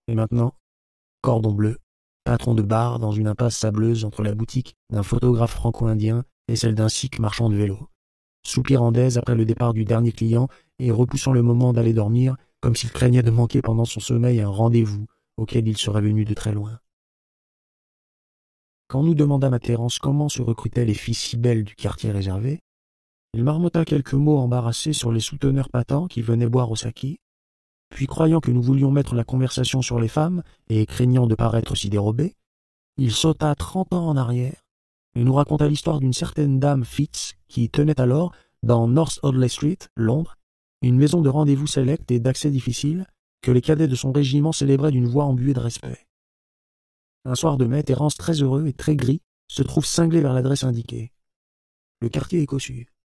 Et maintenant, cordon bleu, patron de bar dans une impasse sableuse entre la boutique d'un photographe franco-indien et celle d'un sikh marchand de vélo. Soupirant d'aise après le départ du dernier client et repoussant le moment d'aller dormir, comme s'il craignait de manquer pendant son sommeil un rendez-vous auquel il serait venu de très loin. Quand nous demandâmes à Thérence comment se recrutaient les filles si belles du quartier réservé, il marmotta quelques mots embarrassés sur les souteneurs patents qui venaient boire au saki, puis croyant que nous voulions mettre la conversation sur les femmes et craignant de paraître si dérobé, il sauta 30 ans en arrière et nous raconta l'histoire d'une certaine dame Fitz qui tenait alors, dans North Audley Street, Londres, une maison de rendez-vous sélecte et d'accès difficile que les cadets de son régiment célébraient d'une voix embuée de respect. Un soir de mai, Thérence, très heureux et très gris, se trouve cinglé vers l'adresse indiquée. Le quartier est cossu.